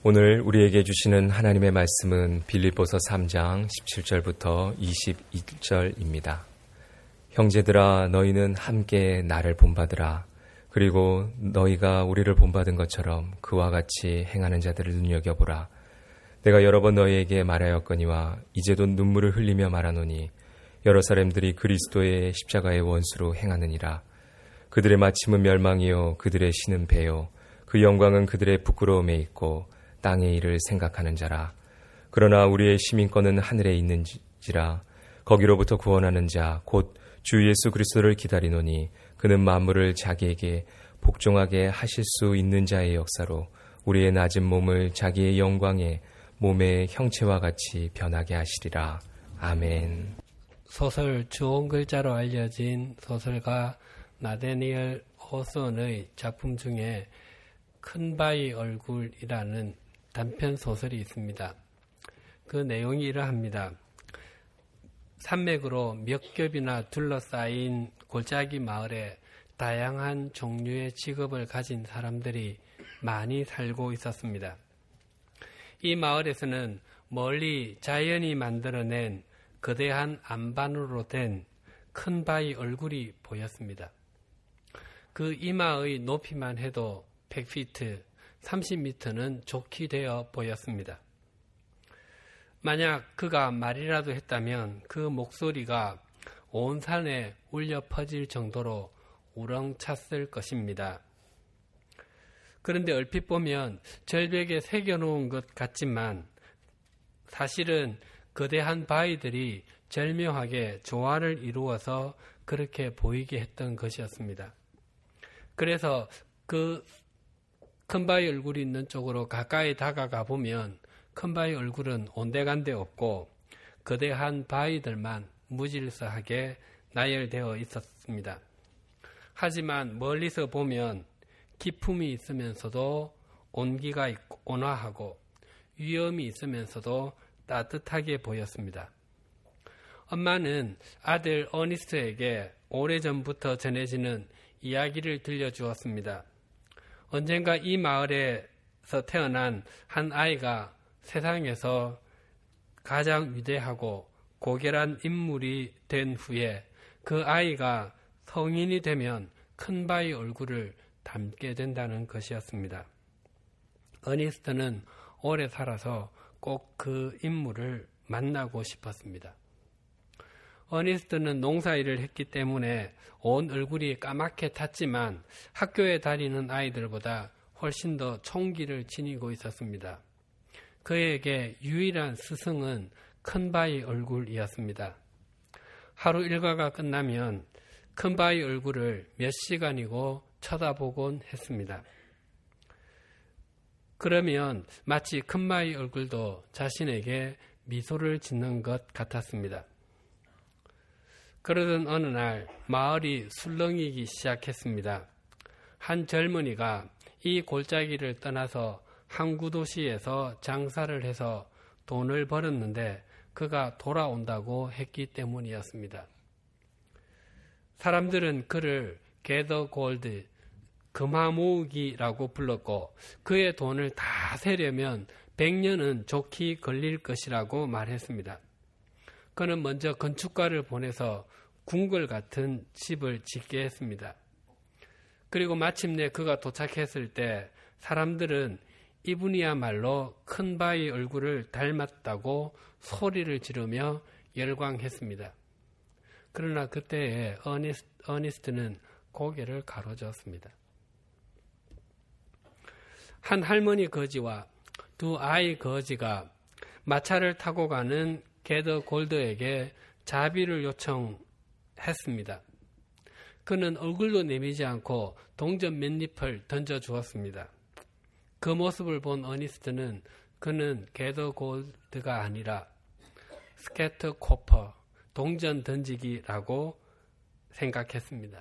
오늘 우리에게 주시는 하나님의 말씀은 빌립보서 3장 17절부터 22절입니다. 형제들아, 너희는 함께 나를 본받으라. 그리고 너희가 우리를 본받은 것처럼 그와 같이 행하는 자들을 눈여겨보라. 내가 여러 번 너희에게 말하였거니와 이제도 눈물을 흘리며 말하노니 여러 사람들이 그리스도의 십자가의 원수로 행하느니라. 그들의 마침은 멸망이요 그들의 신은 배요 그 영광은 그들의 부끄러움에 있고 땅의 일을 생각하는 자라. 그러나 우리의 시민권은 하늘에 있는지라. 거기로부터 구원하는 자 곧 주 예수 그리스도를 기다리노니 그는 만물을 자기에게 복종하게 하실 수 있는 자의 역사로 우리의 낮은 몸을 자기의 영광의 몸의 형체와 같이 변하게 하시리라. 아멘. 소설 주홍 글자로 알려진 소설가 나다니엘 호손의 작품 중에 큰 바위 얼굴이라는 단편 소설이 있습니다. 그 내용이 이러합니다. 산맥으로 몇 겹이나 둘러싸인 골짜기 마을에 다양한 종류의 직업을 가진 사람들이 많이 살고 있었습니다. 이 마을에서는 멀리 자연이 만들어낸 거대한 안반으로 된 큰 바위 얼굴이 보였습니다. 그 이마의 높이만 해도 100피트, 30m는 좋게 되어 보였습니다. 만약 그가 말이라도 했다면 그 목소리가 온 산에 울려 퍼질 정도로 우렁찼을 것입니다. 그런데 얼핏 보면 절벽에 새겨놓은 것 같지만 사실은 거대한 바위들이 절묘하게 조화를 이루어서 그렇게 보이게 했던 것이었습니다. 그래서 그 큰 바위 얼굴이 있는 쪽으로 가까이 다가가 보면 큰 바위 얼굴은 온데간데 없고 거대한 바위들만 무질서하게 나열되어 있었습니다. 하지만 멀리서 보면 기품이 있으면서도 온기가 있고 온화하고 위험이 있으면서도 따뜻하게 보였습니다. 엄마는 아들 어니스트에게 오래전부터 전해지는 이야기를 들려주었습니다. 언젠가 이 마을에서 태어난 한 아이가 세상에서 가장 위대하고 고결한 인물이 된 후에 그 아이가 성인이 되면 큰 바위 얼굴을 닮게 된다는 것이었습니다. 어니스트는 오래 살아서 꼭 그 인물을 만나고 싶었습니다. 어니스트는 농사일을 했기 때문에 온 얼굴이 까맣게 탔지만 학교에 다니는 아이들보다 훨씬 더 총기를 지니고 있었습니다. 그에게 유일한 스승은 큰 바위 얼굴이었습니다. 하루 일과가 끝나면 큰 바위 얼굴을 몇 시간이고 쳐다보곤 했습니다. 그러면 마치 큰 바위 얼굴도 자신에게 미소를 짓는 것 같았습니다. 그러던 어느 날 마을이 술렁이기 시작했습니다. 한 젊은이가 이 골짜기를 떠나서 항구 도시에서 장사를 해서 돈을 벌었는데 그가 돌아온다고 했기 때문이었습니다. 사람들은 그를 게더 골드, 금화 모으기라고 불렀고 그의 돈을 다 세려면 100년은 좋게 걸릴 것이라고 말했습니다. 그는 먼저 건축가를 보내서 궁궐 같은 집을 짓게 했습니다. 그리고 마침내 그가 도착했을 때 사람들은 이분이야말로 큰 바위 얼굴을 닮았다고 소리를 지르며 열광했습니다. 그러나 그때에 어니스트는 고개를 가로저었습니다. 한 할머니 거지와 두 아이 거지가 마차를 타고 가는 게더 골드에게 자비를 요청했습니다. 그는 얼굴도 내미지 않고 동전 몇 잎을 던져주었습니다. 그 모습을 본 어니스트는 그는 게더 골드가 아니라 스캐터 코퍼, 동전 던지기라고 생각했습니다.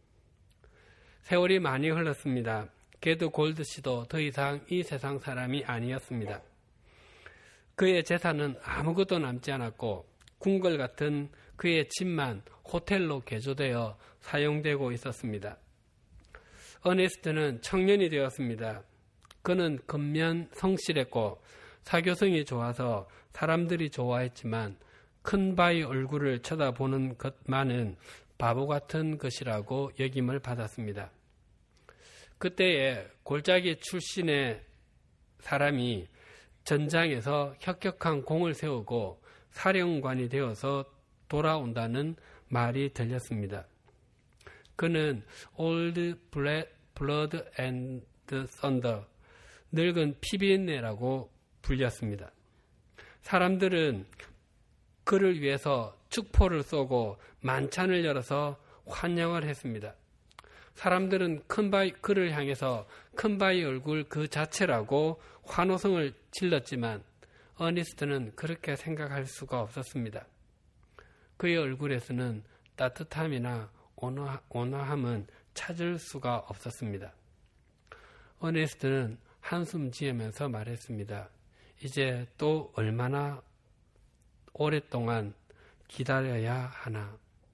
세월이 많이 흘렀습니다. 게더 골드 씨도 더 이상 이 세상 사람이 아니었습니다. 그의 재산은 아무것도 남지 않았고 궁궐 같은 그의 집만 호텔로 개조되어 사용되고 있었습니다. 어니스트는 청년이 되었습니다. 그는 겉면 성실했고 사교성이 좋아서 사람들이 좋아했지만 큰 바의 얼굴을 쳐다보는 것만은 바보 같은 것이라고 여김을 받았습니다. 그때에 골짜기 출신의 사람이 전장에서 혁혁한 공을 세우고 사령관이 되어서 돌아온다는 말이 들렸습니다. 그는 Old Blood and Thunder, 늙은 피비린내라고 불렸습니다. 사람들은 그를 위해서 축포를 쏘고 만찬을 열어서 환영을 했습니다. 사람들은 그를 향해서 큰바의 얼굴 그 자체라고 환호성을 질렀지만 어니스트는 그렇게 생각할 수가 없었습니다. 그의 얼굴에서는 따뜻함이나 온화함은 찾을 수가 없었습니다. 어니스트는 한숨 지으면서 말했습니다. 이제 또 얼마나 오랫동안 기다려야 하나.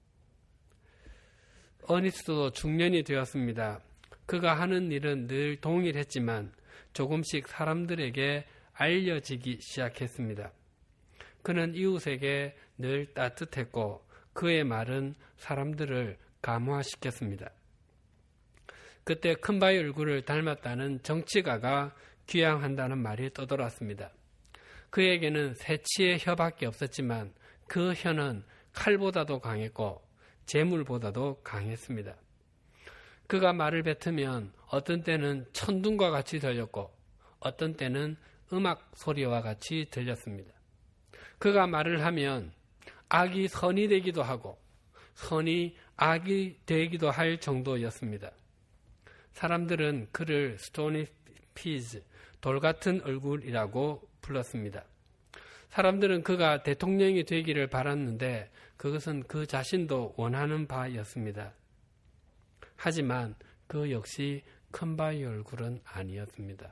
어니스트도 중년이 되었습니다. 그가 하는 일은 늘 동일했지만 조금씩 사람들에게 알려지기 시작했습니다. 그는 이웃에게 늘 따뜻했고 그의 말은 사람들을 감화시켰습니다. 그때 큰바의 얼굴을 닮았다는 정치가가 귀향한다는 말이 떠돌았습니다. 그에게는 새치의 혀밖에 없었지만 그 혀는 칼보다도 강했고 재물보다도 강했습니다. 그가 말을 뱉으면 어떤 때는 천둥과 같이 들렸고 어떤 때는 음악 소리와 같이 들렸습니다. 그가 말을 하면 악이 선이 되기도 하고 선이 악이 되기도 할 정도였습니다. 사람들은 그를 스토니 피즈, 돌 같은 얼굴이라고 불렀습니다. 사람들은 그가 대통령이 되기를 바랐는데 그것은 그 자신도 원하는 바였습니다. 하지만 그 역시 큰 바의 얼굴은 아니었습니다.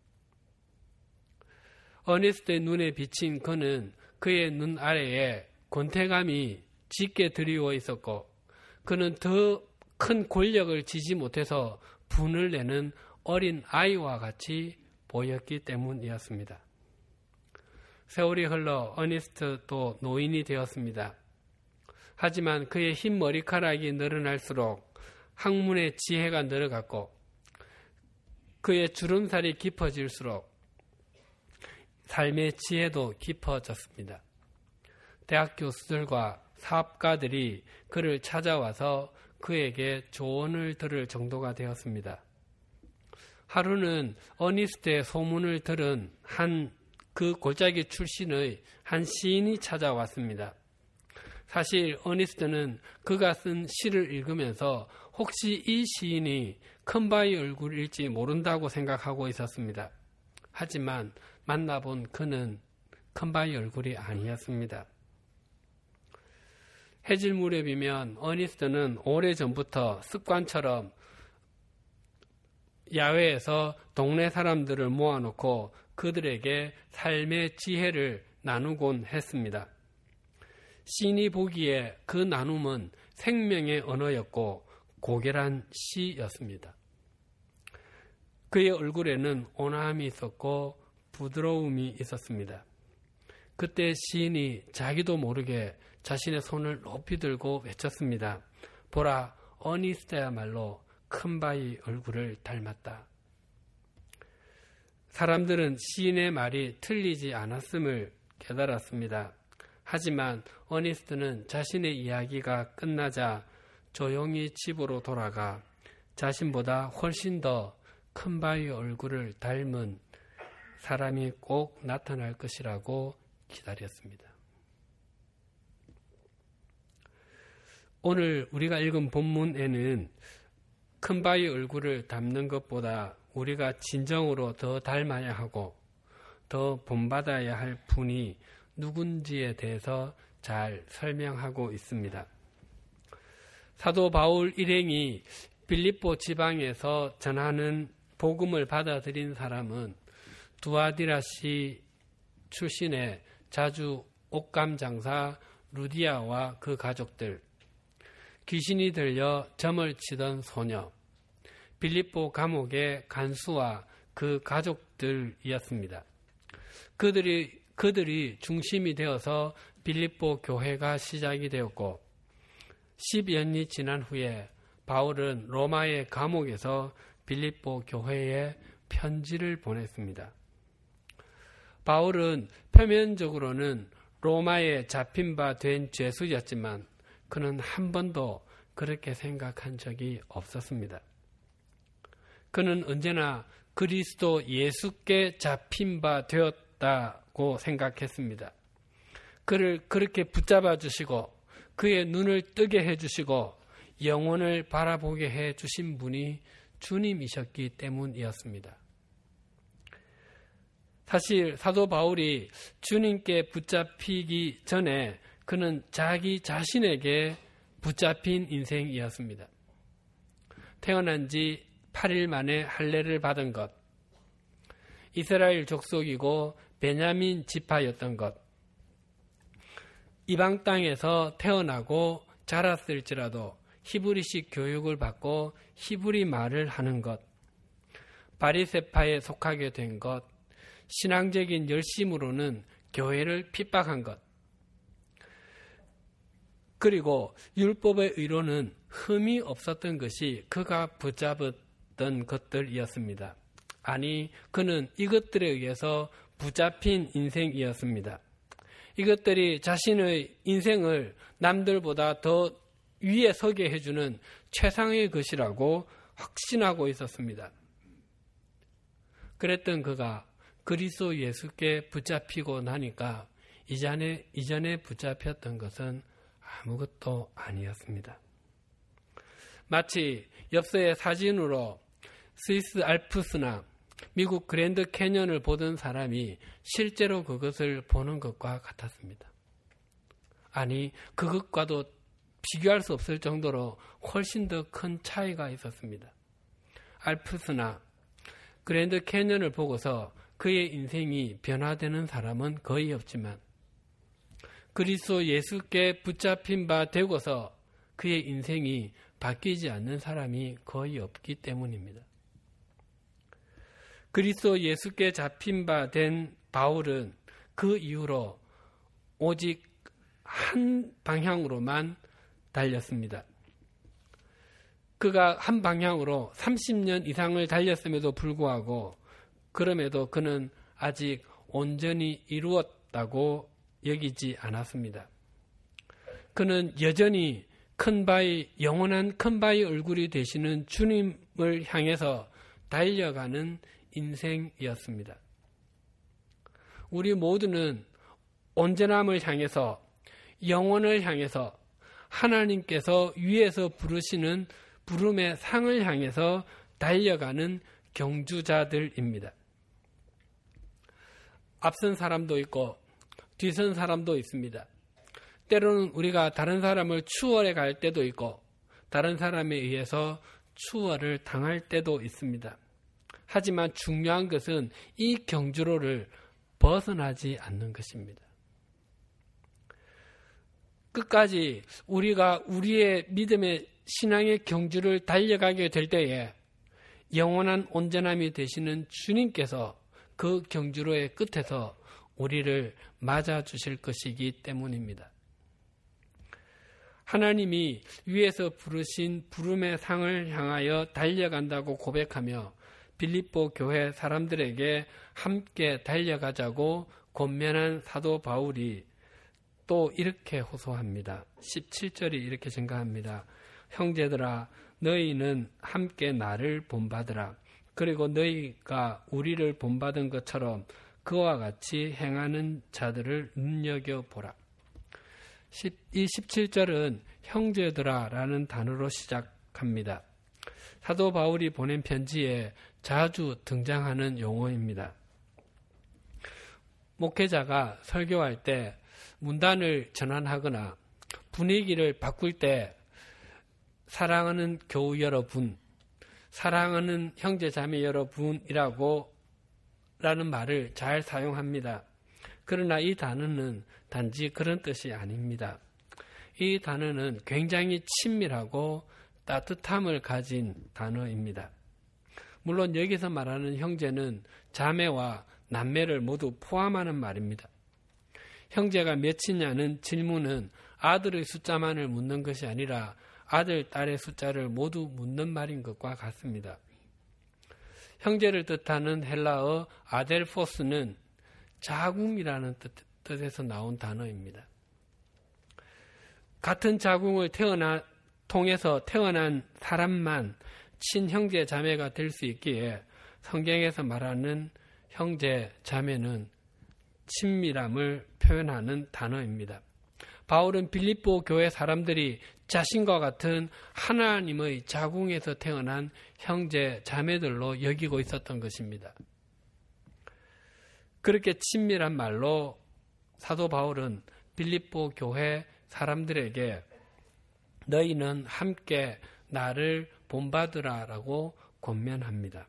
어니스트의 눈에 비친 그는 그의 눈 아래에 권태감이 짙게 드리워 있었고 그는 더 큰 권력을 지지 못해서 분을 내는 어린 아이와 같이 보였기 때문이었습니다. 세월이 흘러 어니스트도 노인이 되었습니다. 하지만 그의 흰 머리카락이 늘어날수록 학문의 지혜가 늘어갔고 그의 주름살이 깊어질수록 삶의 지혜도 깊어졌습니다. 대학 교수들과 사업가들이 그를 찾아와서 그에게 조언을 들을 정도가 되었습니다. 하루는 어니스트의 소문을 들은 그 골짜기 출신의 한 시인이 찾아왔습니다. 사실 어니스트는 그가 쓴 시를 읽으면서 혹시 이 시인이 큰바의 얼굴일지 모른다고 생각하고 있었습니다. 하지만 만나본 그는 큰바의 얼굴이 아니었습니다. 해질 무렵이면 어니스트는 오래전부터 습관처럼 야외에서 동네 사람들을 모아놓고 그들에게 삶의 지혜를 나누곤 했습니다. 시인이 보기에 그 나눔은 생명의 언어였고 고결한 시였습니다. 그의 얼굴에는 온화함이 있었고 부드러움이 있었습니다. 그때 시인이 자기도 모르게 자신의 손을 높이 들고 외쳤습니다. 보라, 어니스트야말로 큰바의 얼굴을 닮았다. 사람들은 시인의 말이 틀리지 않았음을 깨달았습니다. 하지만 어니스트는 자신의 이야기가 끝나자 조용히 집으로 돌아가 자신보다 훨씬 더 큰바의 얼굴을 닮은 사람이 꼭 나타날 것이라고 기다렸습니다. 오늘 우리가 읽은 본문에는 큰바의 얼굴을 닮는 것보다 우리가 진정으로 더 닮아야 하고 더 본받아야 할 분이 누군지에 대해서 잘 설명하고 있습니다. 사도 바울 일행이 빌립보 지방에서 전하는 복음을 받아들인 사람은 두아디라시 출신의 자주 옷감 장사 루디아와 그 가족들, 귀신이 들려 점을 치던 소녀, 빌립보 감옥의 간수와 그 가족들이었습니다. 그들이 중심이 되어서 빌립보 교회가 시작이 되었고 10여 년이 지난 후에 바울은 로마의 감옥에서 빌립보 교회에 편지를 보냈습니다. 바울은 표면적으로는 로마에 잡힌 바 된 죄수였지만 그는 한 번도 그렇게 생각한 적이 없었습니다. 그는 언제나 그리스도 예수께 잡힌 바 되었다고 생각했습니다. 그를 그렇게 붙잡아 주시고 그의 눈을 뜨게 해주시고 영혼을 바라보게 해주신 분이 주님이셨기 때문이었습니다. 사실 사도 바울이 주님께 붙잡히기 전에 그는 자기 자신에게 붙잡힌 인생이었습니다. 태어난 지 8일 만에 할례를 받은 것, 이스라엘 족속이고 베냐민 지파였던 것, 이방 땅에서 태어나고 자랐을지라도 히브리식 교육을 받고 히브리 말을 하는 것, 바리새파에 속하게 된 것, 신앙적인 열심으로는 교회를 핍박한 것, 그리고 율법의 의로는 흠이 없었던 것이 그가 붙잡았던 것들이었습니다. 아니, 그는 이것들에 의해서 붙잡힌 인생이었습니다. 이것들이 자신의 인생을 남들보다 더 위에 서게 해주는 최상의 것이라고 확신하고 있었습니다. 그랬던 그가 그리스도 예수께 붙잡히고 나니까 이전에 붙잡혔던 것은 아무것도 아니었습니다. 마치 엽서의 사진으로 스위스 알프스나 미국 그랜드 캐년을 보던 사람이 실제로 그것을 보는 것과 같았습니다. 아니, 그것과도 비교할 수 없을 정도로 훨씬 더 큰 차이가 있었습니다. 알프스나 그랜드 캐년을 보고서 그의 인생이 변화되는 사람은 거의 없지만 그리스도 예수께 붙잡힌 바 되고서 그의 인생이 바뀌지 않는 사람이 거의 없기 때문입니다. 그리스도 예수께 잡힌 바 된 바울은 그 이후로 오직 한 방향으로만 달렸습니다. 그가 한 방향으로 30년 이상을 달렸음에도 불구하고 그럼에도 그는 아직 온전히 이루었다고 여기지 않았습니다. 그는 여전히 영원한 큰 바의 얼굴이 되시는 주님을 향해서 달려가는 인생이었습니다. 우리 모두는 온전함을 향해서, 영혼을 향해서, 하나님께서 위에서 부르시는 부름의 상을 향해서 달려가는 경주자들입니다. 앞선 사람도 있고 뒤선 사람도 있습니다. 때로는 우리가 다른 사람을 추월해 갈 때도 있고 다른 사람에 의해서 추월을 당할 때도 있습니다. 하지만 중요한 것은 이 경주로를 벗어나지 않는 것입니다. 끝까지 우리가 우리의 믿음의 신앙의 경주를 달려가게 될 때에 영원한 온전함이 되시는 주님께서 그 경주로의 끝에서 우리를 맞아주실 것이기 때문입니다. 하나님이 위에서 부르신 부름의 상을 향하여 달려간다고 고백하며 빌립보 교회 사람들에게 함께 달려가자고 권면한 사도 바울이 또 이렇게 호소합니다. 17절이 이렇게 증가합니다. 형제들아, 너희는 함께 나를 본받으라. 그리고 너희가 우리를 본받은 것처럼 그와 같이 행하는 자들을 눈여겨보라. 이 17절은 형제들아 라는 단어로 시작합니다. 사도 바울이 보낸 편지에 자주 등장하는 용어입니다. 목회자가 설교할 때 문단을 전환하거나 분위기를 바꿀 때 사랑하는 교우 여러분, 사랑하는 형제 자매 여러분이라고 라는 말을 잘 사용합니다. 그러나 이 단어는 단지 그런 뜻이 아닙니다. 이 단어는 굉장히 친밀하고 따뜻함을 가진 단어입니다. 물론 여기서 말하는 형제는 자매와 남매를 모두 포함하는 말입니다. 형제가 몇이냐는 질문은 아들의 숫자만을 묻는 것이 아니라 아들, 딸의 숫자를 모두 묻는 말인 것과 같습니다. 형제를 뜻하는 헬라어 아델포스는 자궁이라는 뜻에서 나온 단어입니다. 같은 자궁을 통해서 태어난 사람만 친형제 자매가 될 수 있기에 성경에서 말하는 형제 자매는 친밀함을 표현하는 단어입니다. 바울은 빌립보 교회 사람들이 자신과 같은 하나님의 자궁에서 태어난 형제 자매들로 여기고 있었던 것입니다. 그렇게 친밀한 말로 사도 바울은 빌립보 교회 사람들에게 너희는 함께 나를 본받으라라고 권면합니다.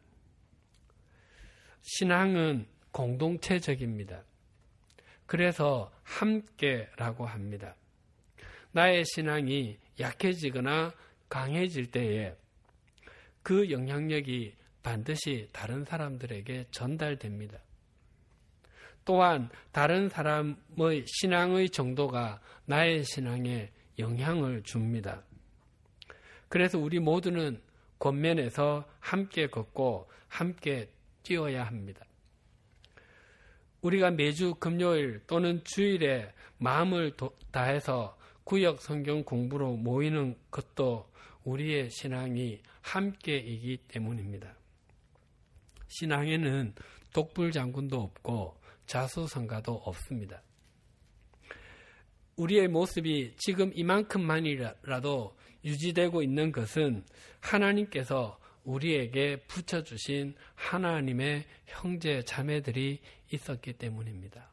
신앙은 공동체적입니다. 그래서 함께라고 합니다. 나의 신앙이 약해지거나 강해질 때에 그 영향력이 반드시 다른 사람들에게 전달됩니다. 또한 다른 사람의 신앙의 정도가 나의 신앙에 영향을 줍니다. 그래서 우리 모두는 권면에서 함께 걷고 함께 뛰어야 합니다. 우리가 매주 금요일 또는 주일에 마음을 다해서 구역 성경 공부로 모이는 것도 우리의 신앙이 함께이기 때문입니다. 신앙에는 독불장군도 없고 자수성가도 없습니다. 우리의 모습이 지금 이만큼만이라도 유지되고 있는 것은 하나님께서 우리에게 붙여주신 하나님의 형제 자매들이 있었기 때문입니다.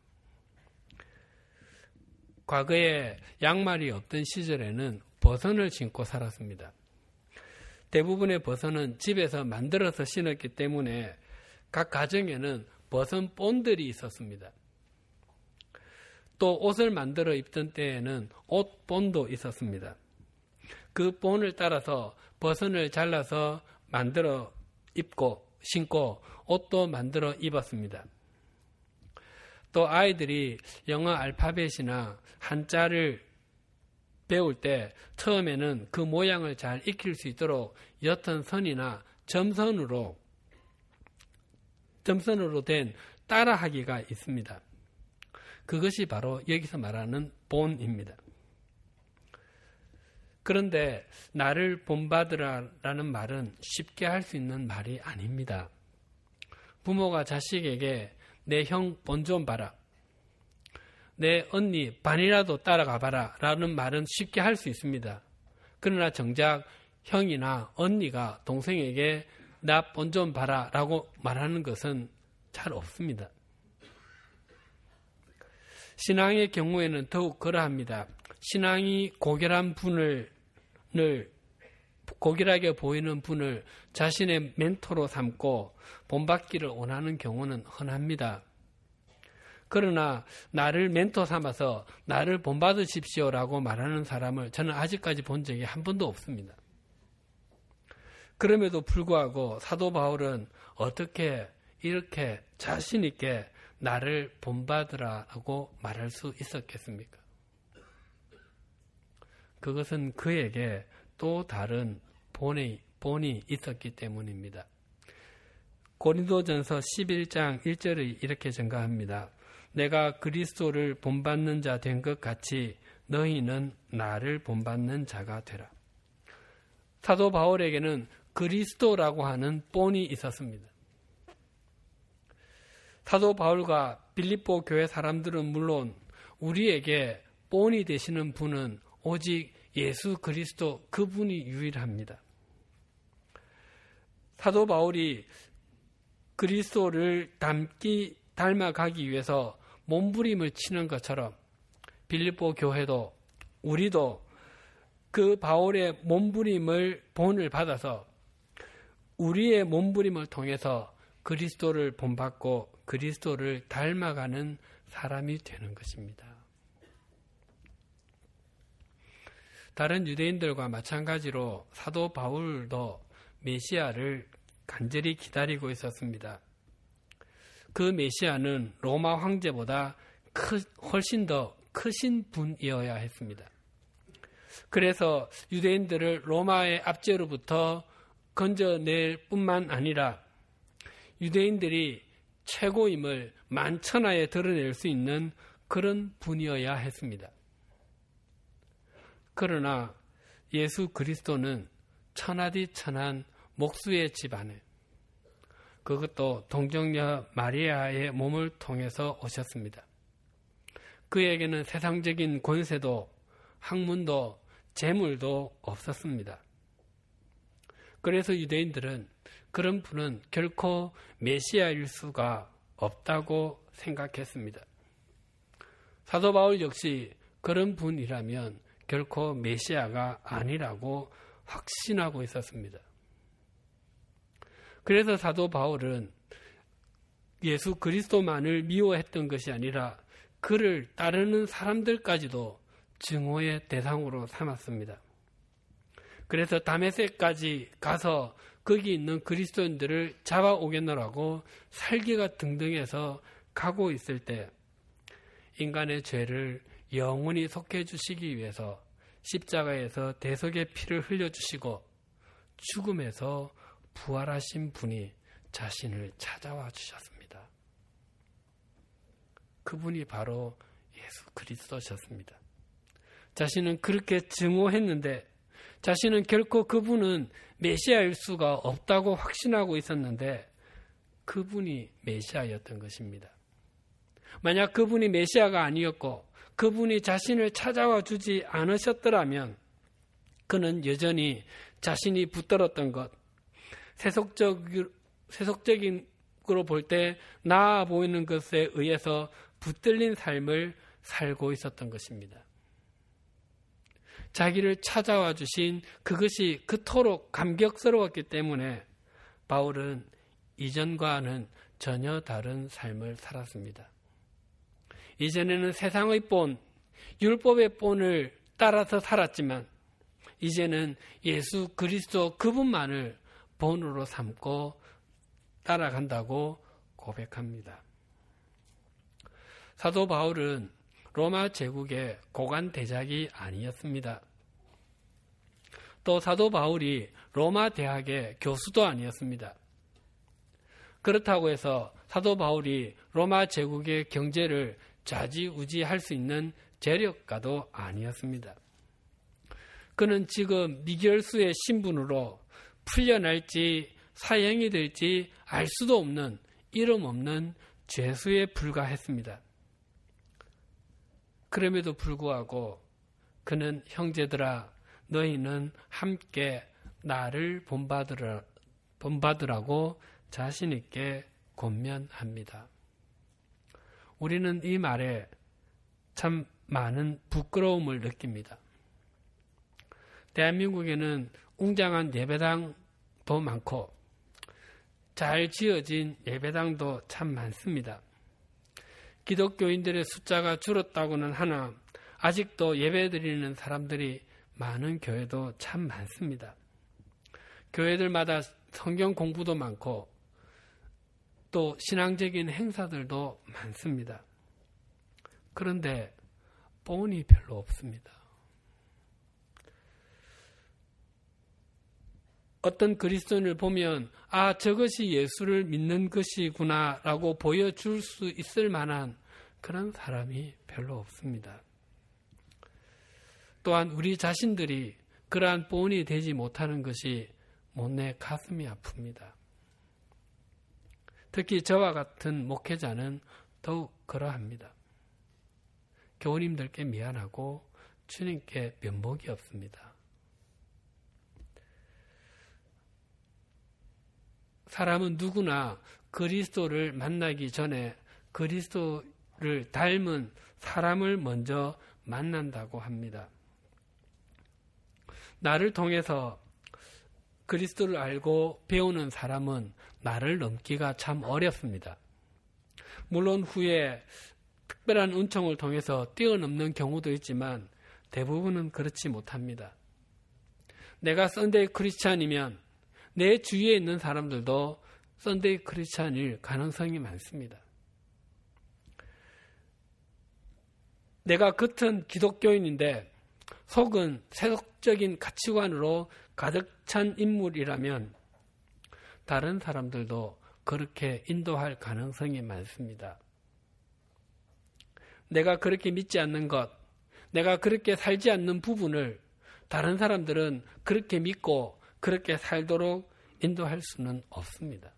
과거에 양말이 없던 시절에는 버선을 신고 살았습니다. 대부분의 버선은 집에서 만들어서 신었기 때문에 각 가정에는 버선 본들이 있었습니다. 또 옷을 만들어 입던 때에는 옷 본도 있었습니다. 그 본을 따라서 버선을 잘라서 만들어 입고 신고 옷도 만들어 입었습니다. 또 아이들이 영어 알파벳이나 한자를 배울 때 처음에는 그 모양을 잘 익힐 수 있도록 옅은 선이나 점선으로 된 따라하기가 있습니다. 그것이 바로 여기서 말하는 본입니다. 그런데 나를 본받으라라는 말은 쉽게 할 수 있는 말이 아닙니다. 부모가 자식에게 내 형 본 좀 봐라, 내 언니 반이라도 따라가 봐라 라는 말은 쉽게 할 수 있습니다. 그러나 정작 형이나 언니가 동생에게 나 본 좀 봐라 라고 말하는 것은 잘 없습니다. 신앙의 경우에는 더욱 그러합니다. 신앙이 고결하게 보이는 분을 자신의 멘토로 삼고 본받기를 원하는 경우는 흔합니다. 그러나 나를 멘토 삼아서 나를 본받으십시오라고 말하는 사람을 저는 아직까지 본 적이 한 번도 없습니다. 그럼에도 불구하고 사도 바울은 어떻게 이렇게 자신 있게 나를 본받으라고 말할 수 있었겠습니까? 그것은 그에게 또 다른 본이 있었기 때문입니다. 고린도전서 11장 1절에 이렇게 증가합니다. 내가 그리스도를 본받는 자 된 것 같이 너희는 나를 본받는 자가 되라. 사도 바울에게는 그리스도라고 하는 본이 있었습니다. 사도 바울과 빌립보 교회 사람들은 물론 우리에게 본이 되시는 분은 오직 예수 그리스도 그분이 유일합니다. 사도 바울이 그리스도를 닮아가기 위해서 몸부림을 치는 것처럼 빌립보 교회도 우리도 그 바울의 몸부림을 본을 받아서 우리의 몸부림을 통해서 그리스도를 본받고 그리스도를 닮아가는 사람이 되는 것입니다. 다른 유대인들과 마찬가지로 사도 바울도 메시아를 간절히 기다리고 있었습니다. 그 메시아는 로마 황제보다 훨씬 더 크신 분이어야 했습니다. 그래서 유대인들을 로마의 압제로부터 건져낼 뿐만 아니라 유대인들이 최고임을 만천하에 드러낼 수 있는 그런 분이어야 했습니다. 그러나 예수 그리스도는 천하디천한 목수의 집안에, 그것도 동정녀 마리아의 몸을 통해서 오셨습니다. 그에게는 세상적인 권세도 학문도 재물도 없었습니다. 그래서 유대인들은 그런 분은 결코 메시아일 수가 없다고 생각했습니다. 사도 바울 역시 그런 분이라면 결코 메시아가 아니라고 확신하고 있었습니다. 그래서 사도 바울은 예수 그리스도만을 미워했던 것이 아니라 그를 따르는 사람들까지도 증오의 대상으로 삼았습니다. 그래서 다메섹까지 가서 거기 있는 그리스도인들을 잡아오겠노라고 살기가 등등해서 가고 있을 때 인간의 죄를 영원히 속해 주시기 위해서 십자가에서 대속의 피를 흘려주시고 죽음에서 부활하신 분이 자신을 찾아와 주셨습니다. 그분이 바로 예수 그리스도셨습니다. 자신은 그렇게 증오했는데 자신은 결코 그분은 메시아일 수가 없다고 확신하고 있었는데 그분이 메시아였던 것입니다. 만약 그분이 메시아가 아니었고 그분이 자신을 찾아와 주지 않으셨더라면 그는 여전히 자신이 붙들었던 것, 세속적인 으로 볼 때 나아 보이는 것에 의해서 붙들린 삶을 살고 있었던 것입니다. 자기를 찾아와 주신 그것이 그토록 감격스러웠기 때문에 바울은 이전과는 전혀 다른 삶을 살았습니다. 이전에는 세상의 본, 율법의 본을 따라서 살았지만 이제는 예수 그리스도 그분만을 본으로 삼고 따라간다고 고백합니다. 사도 바울은 로마 제국의 고관 대작이 아니었습니다. 또 사도 바울이 로마 대학의 교수도 아니었습니다. 그렇다고 해서 사도 바울이 로마 제국의 경제를 좌지우지할 수 있는 재력가도 아니었습니다. 그는 지금 미결수의 신분으로 풀려날지 사형이 될지 알 수도 없는 이름 없는 죄수에 불과했습니다. 그럼에도 불구하고 그는 형제들아 너희는 함께 나를 본받으라고 자신 있게 권면합니다. 우리는 이 말에 참 많은 부끄러움을 느낍니다. 대한민국에는 웅장한 예배당도 많고 잘 지어진 예배당도 참 많습니다. 기독교인들의 숫자가 줄었다고는 하나 아직도 예배드리는 사람들이 많은 교회도 참 많습니다. 교회들마다 성경 공부도 많고 또 신앙적인 행사들도 많습니다. 그런데 본이 별로 없습니다. 어떤 그리스도인을 보면 아 저것이 예수를 믿는 것이구나 라고 보여줄 수 있을 만한 그런 사람이 별로 없습니다. 또한 우리 자신들이 그러한 본이 되지 못하는 것이 못내 가슴이 아픕니다. 특히 저와 같은 목회자는 더욱 그러합니다. 교우님들께 미안하고 주님께 면목이 없습니다. 사람은 누구나 그리스도를 만나기 전에 그리스도를 닮은 사람을 먼저 만난다고 합니다. 나를 통해서 그리스도를 알고 배우는 사람은 나를 넘기가 참 어렵습니다. 물론 후에 특별한 은총을 통해서 뛰어넘는 경우도 있지만 대부분은 그렇지 못합니다. 내가 썬데이 크리스찬이면 내 주위에 있는 사람들도 썬데이 크리스찬일 가능성이 많습니다. 내가 겉은 기독교인인데 속은 세속적인 가치관으로 가득 찬 인물이라면 다른 사람들도 그렇게 인도할 가능성이 많습니다. 내가 그렇게 믿지 않는 것, 내가 그렇게 살지 않는 부분을 다른 사람들은 그렇게 믿고 그렇게 살도록 인도할 수는 없습니다.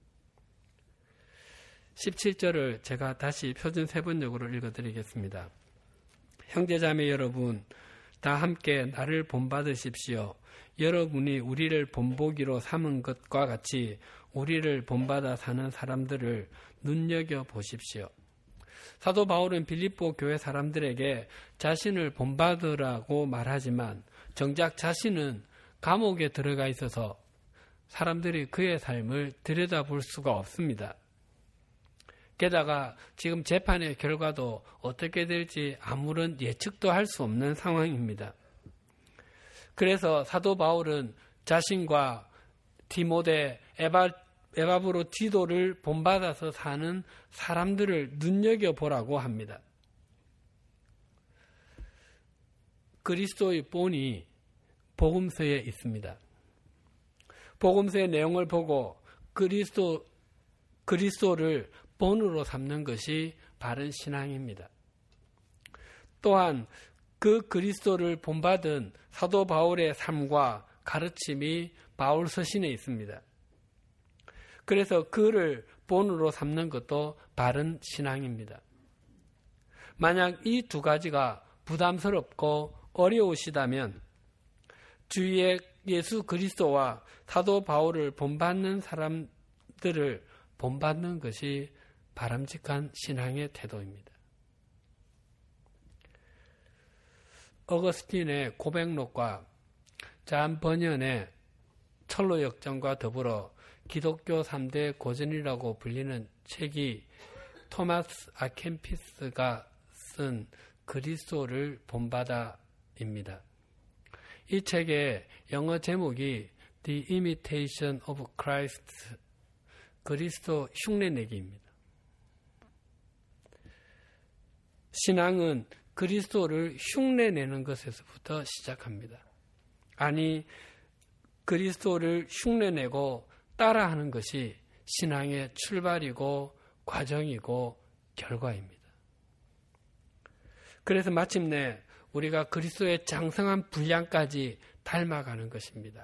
17절을 제가 다시 표준 세번역으로 읽어드리겠습니다. 형제자매 여러분, 다 함께 나를 본받으십시오. 여러분이 우리를 본보기로 삼은 것과 같이 우리를 본받아 사는 사람들을 눈여겨보십시오. 사도 바울은 빌립보 교회 사람들에게 자신을 본받으라고 말하지만 정작 자신은 감옥에 들어가 있어서 사람들이 그의 삶을 들여다볼 수가 없습니다. 게다가 지금 재판의 결과도 어떻게 될지 아무런 예측도 할 수 없는 상황입니다. 그래서 사도 바울은 자신과 디모데, 에바브로 디도를 본받아서 사는 사람들을 눈여겨보라고 합니다. 그리스도의 본이 복음서에 있습니다. 복음서의 내용을 보고 그리스도를 본으로 삼는 것이 바른 신앙입니다. 또한 그 그리스도를 본받은 사도 바울의 삶과 가르침이 바울 서신에 있습니다. 그래서 그를 본으로 삼는 것도 바른 신앙입니다. 만약 이 두 가지가 부담스럽고 어려우시다면 주위의 예수 그리스도와 사도 바울을 본받는 사람들을 본받는 것이 바람직한 신앙의 태도입니다. 어거스틴의 고백록과 잔 버년의 철로 역정과 더불어 기독교 3대 고전이라고 불리는 책이 토마스 아켄피스가 쓴 그리스도를 본받아입니다. 이 책의 영어 제목이 The Imitation of Christ, 그리스도 흉내내기입니다. 신앙은 그리스도를 흉내내는 것에서부터 시작합니다. 아니, 그리스도를 흉내내고 따라하는 것이 신앙의 출발이고 과정이고 결과입니다. 그래서 마침내 우리가 그리스도의 장성한 분량까지 닮아가는 것입니다.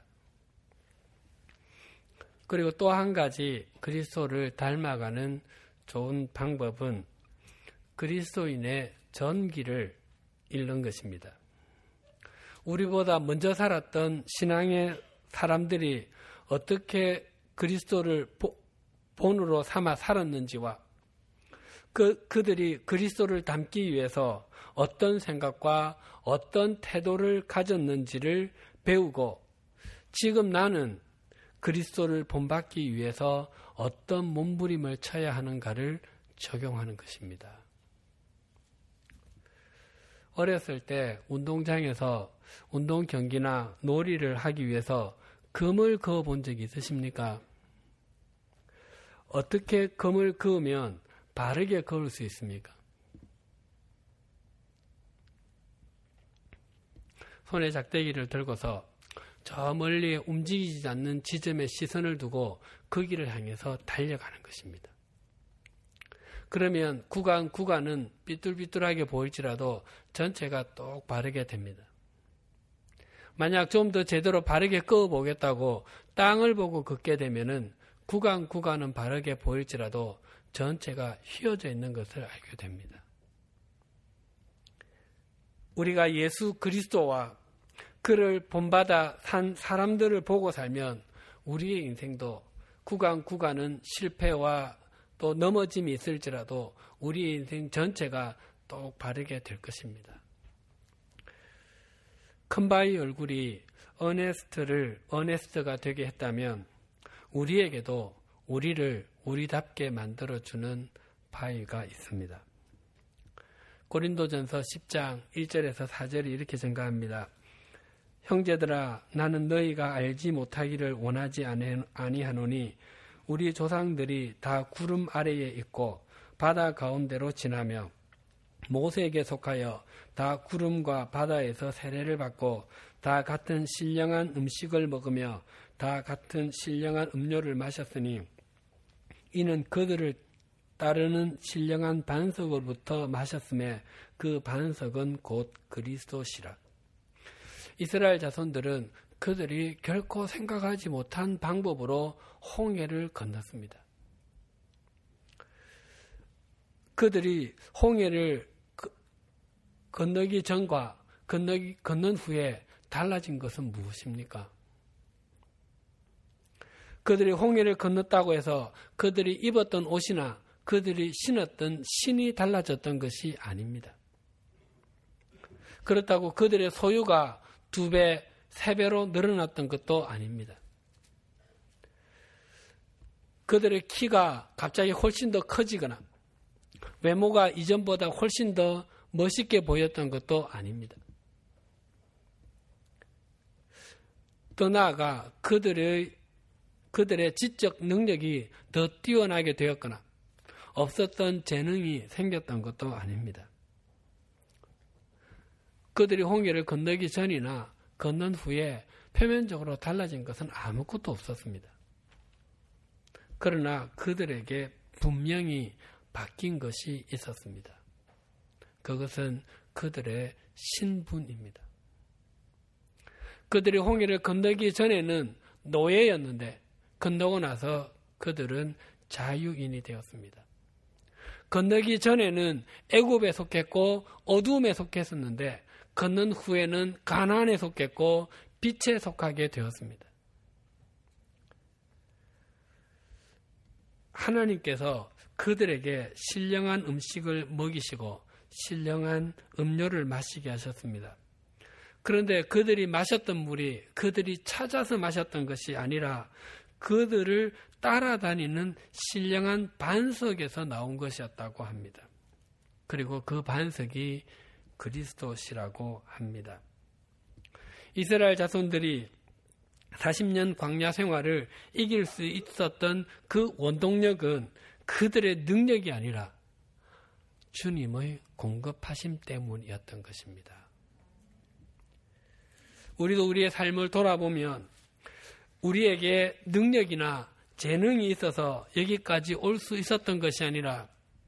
그리고 또 한 가지 그리스도를 닮아가는 좋은 방법은 그리스도인의 전기를 잃는 것입니다. 우리보다 먼저 살았던 신앙의 사람들이 어떻게 그리스도를 본으로 삼아 살았는지와 그들이 그리스도를 닮기 위해서 어떤 생각과 어떤 태도를 가졌는지를 배우고 지금 나는 그리스도를 본받기 위해서 어떤 몸부림을 쳐야 하는가를 적용하는 것입니다. 어렸을 때 운동장에서 운동 경기나 놀이를 하기 위해서 금을 그어 본 적이 있으십니까? 어떻게 금을 그으면 바르게 그을 수 있습니까? 손에 작대기를 들고서 저 멀리 움직이지 않는 지점에 시선을 두고 그 길을 향해서 달려가는 것입니다. 그러면 구간은 삐뚤삐뚤하게 보일지라도 전체가 똑 바르게 됩니다. 만약 좀 더 제대로 바르게 그어보겠다고 땅을 보고 긋게 되면은 구간은 바르게 보일지라도 전체가 휘어져 있는 것을 알게 됩니다. 우리가 예수 그리스도와 그를 본받아 산 사람들을 보고 살면 우리의 인생도 구간은 실패와 또 넘어짐이 있을지라도 우리의 인생 전체가 똑 바르게 될 것입니다. 큰바위 얼굴이 어네스트가 되게 했다면 우리에게도 우리를 우리답게 만들어주는 바위가 있습니다. 고린도전서 10장 1절에서 4절이 이렇게 증가합니다. 형제들아, 나는 너희가 알지 못하기를 원하지 아니하노니 우리 조상들이 다 구름 아래에 있고 바다 가운데로 지나며 모세에게 속하여 다 구름과 바다에서 세례를 받고 다 같은 신령한 음식을 먹으며 다 같은 신령한 음료를 마셨으니 이는 그들을 따르는 신령한 반석으로부터 마셨음에 그 반석은 곧 그리스도시라. 이스라엘 자손들은 그들이 결코 생각하지 못한 방법으로 홍해를 건넜습니다. 그들이 홍해를 건너기 전과 건넌 후에 달라진 것은 무엇입니까? 그들이 홍해를 건넜다고 해서 그들이 입었던 옷이나 그들이 신었던 신이 달라졌던 것이 아닙니다. 그렇다고 그들의 소유가 2배, 3배로 늘어났던 것도 아닙니다. 그들의 키가 갑자기 훨씬 더 커지거나 외모가 이전보다 훨씬 더 멋있게 보였던 것도 아닙니다. 더 나아가 그들의 지적 능력이 더 뛰어나게 되었거나 없었던 재능이 생겼던 것도 아닙니다. 그들이 홍해를 건너기 전이나 건넌 후에 표면적으로 달라진 것은 아무것도 없었습니다. 그러나 그들에게 분명히 바뀐 것이 있었습니다. 그것은 그들의 신분입니다. 그들이 홍해를 건너기 전에는 노예였는데 건너고 나서 그들은 자유인이 되었습니다. 건너기 전에는 애굽에 속했고 어두움에 속했었는데 건넌 후에는 가나안에 속했고 빛에 속하게 되었습니다. 하나님께서 그들에게 신령한 음식을 먹이시고 신령한 음료를 마시게 하셨습니다. 그런데 그들이 마셨던 물이 그들이 찾아서 마셨던 것이 아니라 그들을 따라다니는 신령한 반석에서 나온 것이었다고 합니다. 그리고 그 반석이 그리스도시라고 합니다. 이스라엘 자손들이 40년 광야 생활을 이길 수 있었던 그 원동력은 그들의 능력이 아니라 주님의 공급하심 때문이었던 것입니다. 우리도 우리의 삶을 돌아보면 우리에게 능력이나 재능이 있어서 여기까지 올 수 있었던 것이 아니라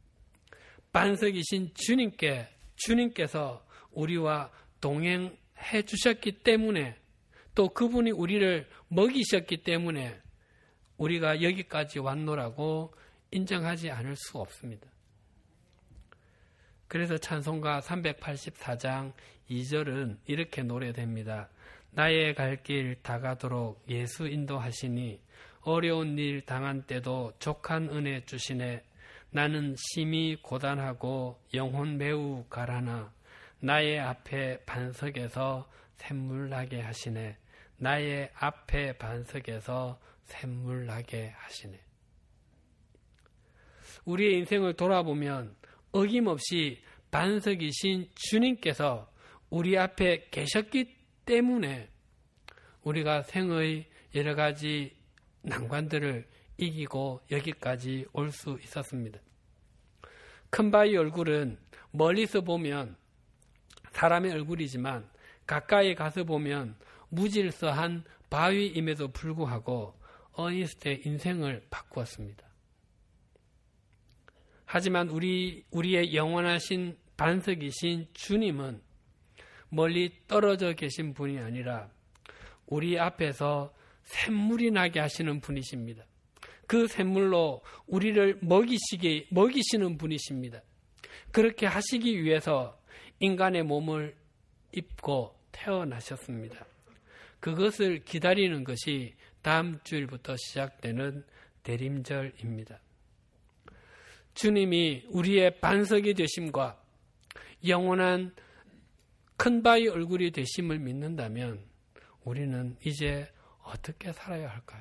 반석이신 주님께서 우리와 동행해 주셨기 때문에 또 그분이 우리를 먹이셨기 때문에 우리가 여기까지 왔노라고 인정하지 않을 수 없습니다. 그래서 찬송가 384장 2절은 이렇게 노래됩니다. 나의 갈 길 다가도록 예수 인도하시니 어려운 일 당한 때도 족한 은혜 주시네. 나는 심히 고단하고 영혼 매우 가라나 나의 앞에 반석에서 샘물 나게 하시네. 나의 앞에 반석에서 샘물 나게 하시네. 우리의 인생을 돌아보면 어김없이 반석이신 주님께서 우리 앞에 계셨기 때문에 우리가 생의 여러 가지 난관들을 이기고 여기까지 올 수 있었습니다. 큰 바위 얼굴은 멀리서 보면 사람의 얼굴이지만 가까이 가서 보면 무질서한 바위임에도 불구하고 어니스트의 인생을 바꾸었습니다. 하지만 우리의 영원하신 반석이신 주님은 멀리 떨어져 계신 분이 아니라 우리 앞에서 샘물이 나게 하시는 분이십니다. 그 샘물로 우리를 먹이시는 분이십니다. 그렇게 하시기 위해서 인간의 몸을 입고 태어나셨습니다. 그것을 기다리는 것이 다음 주일부터 시작되는 대림절입니다. 주님이 우리의 반석이 되심과 영원한 큰 바위 얼굴이 되심을 믿는다면 우리는 이제 어떻게 살아야 할까요?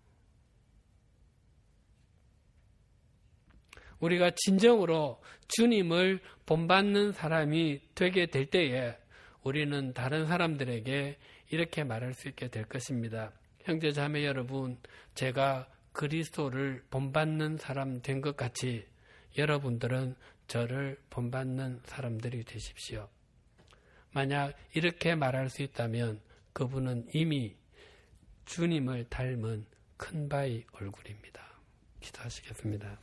우리가 진정으로 주님을 본받는 사람이 되게 될 때에 우리는 다른 사람들에게 이렇게 말할 수 있게 될 것입니다. 형제 자매 여러분, 제가 그리스도를 본받는 사람 된 것 같이 여러분들은 저를 본받는 사람들이 되십시오. 만약 이렇게 말할 수 있다면 그분은 이미 주님을 닮은 큰 바위 얼굴입니다. 기도하시겠습니다.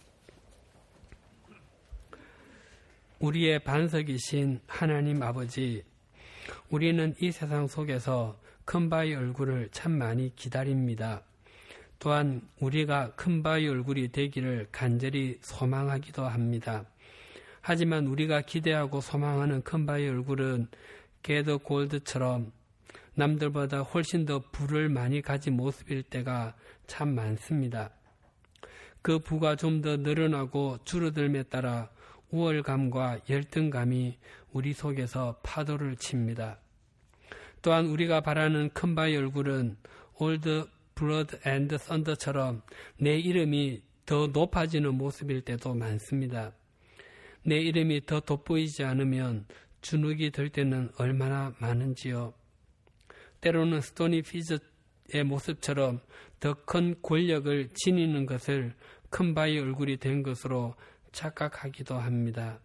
우리의 반석이신 하나님 아버지, 우리는 이 세상 속에서 큰 바위 얼굴을 참 많이 기다립니다. 또한 우리가 큰 바위 얼굴이 되기를 간절히 소망하기도 합니다. 하지만 우리가 기대하고 소망하는 큰 바위 얼굴은 게더 골드처럼 남들보다 훨씬 더 부를 많이 가진 모습일 때가 참 많습니다. 그 부가 좀 더 늘어나고 줄어들음에 따라 우월감과 열등감이 우리 속에서 파도를 칩니다. 또한 우리가 바라는 큰 바위 얼굴은 올드 블러드 앤드 썬더처럼 내 이름이 더 높아지는 모습일 때도 많습니다. 내 이름이 더 돋보이지 않으면 주눅이 들 때는 얼마나 많은지요. 때로는 스토니 피즈의 모습처럼 더 큰 권력을 지니는 것을 큰 바위 얼굴이 된 것으로 착각하기도 합니다.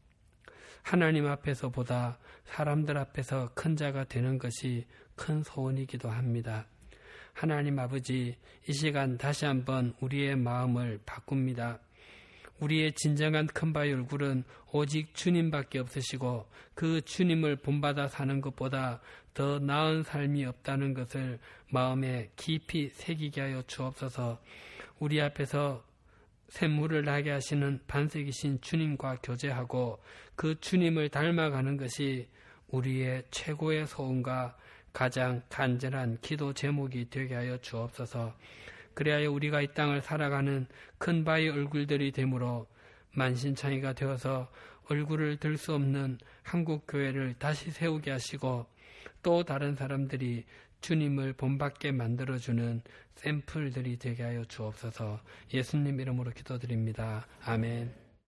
하나님 앞에서보다 사람들 앞에서 큰 자가 되는 것이 큰 소원이기도 합니다. 하나님 아버지, 이 시간 다시 한번 우리의 마음을 바꿉니다. 우리의 진정한 큰 바위 얼굴은 오직 주님밖에 없으시고 그 주님을 본받아 사는 것보다 더 나은 삶이 없다는 것을 마음에 깊이 새기게 하여 주옵소서. 우리 앞에서 샘물을 나게 하시는 반석이신 주님과 교제하고 그 주님을 닮아가는 것이 우리의 최고의 소원과 가장 간절한 기도 제목이 되게 하여 주옵소서. 그래야 우리가 이 땅을 살아가는 큰 바위 얼굴들이 되므로 만신창이가 되어서 얼굴을 들 수 없는 한국교회를 다시 세우게 하시고 또 다른 사람들이 주님을 본받게 만들어주는 샘플들이 되게 하여 주옵소서. 예수님 이름으로 기도드립니다. 아멘.